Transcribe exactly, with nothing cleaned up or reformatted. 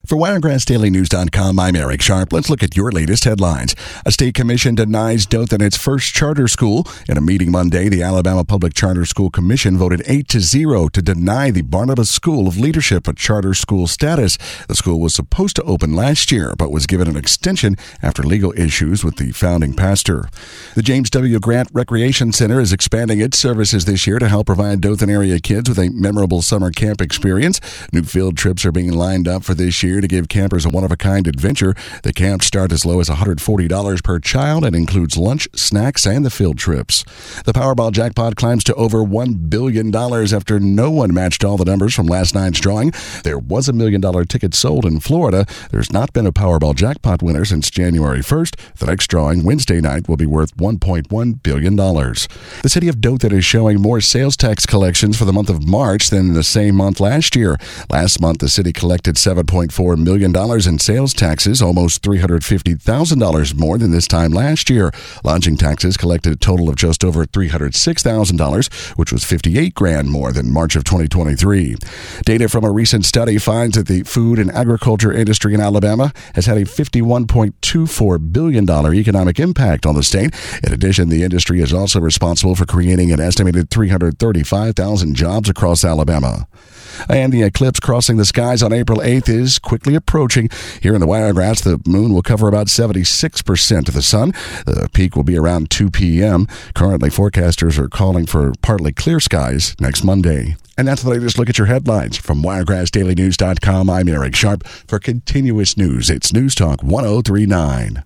For Wiregrass Daily News dot com, I'm Eric Sharp. Let's look at your latest headlines. A state commission denies Dothan its first charter school. In a meeting Monday, the Alabama Public Charter School Commission voted eight to zero to deny the Barnabas School of Leadership a charter school status. The school was supposed to open last year, but was given an extension after legal issues with the founding pastor. The James W. Grant Recreation Center is expanding its services this year to help provide Dothan area kids with a memorable summer camp experience. New field trips are being lined up for this year to give campers a one-of-a-kind adventure. The camps start as low as one hundred forty dollars per child and includes lunch, snacks, and the field trips. The Powerball jackpot climbs to over one billion dollars after no one matched all the numbers from last night's drawing. There was a million-dollar ticket sold in Florida. There's not been a Powerball jackpot winner since January first. The next drawing, Wednesday night, will be worth one point one billion dollars. The city of Dothan is showing more sales tax collections for the month of March than the same month last year. Last month, the city collected seven point four million dollars in sales taxes, almost three hundred fifty thousand dollars more than this time last year. Lodging taxes collected a total of just over three hundred six thousand dollars, which was fifty-eight grand more than March of twenty twenty-three. Data from a recent study finds that the food and agriculture industry in Alabama has had a fifty-one point two four billion dollars economic impact on the state. In addition, the industry is also responsible for creating an estimated three hundred thirty-five thousand jobs across Alabama. And the eclipse crossing the skies on April eighth is quickly approaching. Here in the Wiregrass, the moon will cover about seventy-six percent of the sun. The peak will be around two p.m. Currently, forecasters are calling for partly clear skies next Monday. And that's the latest look at your headlines. From Wiregrass Daily News dot com, I'm Eric Sharp. For continuous news, it's News Talk one oh three point nine.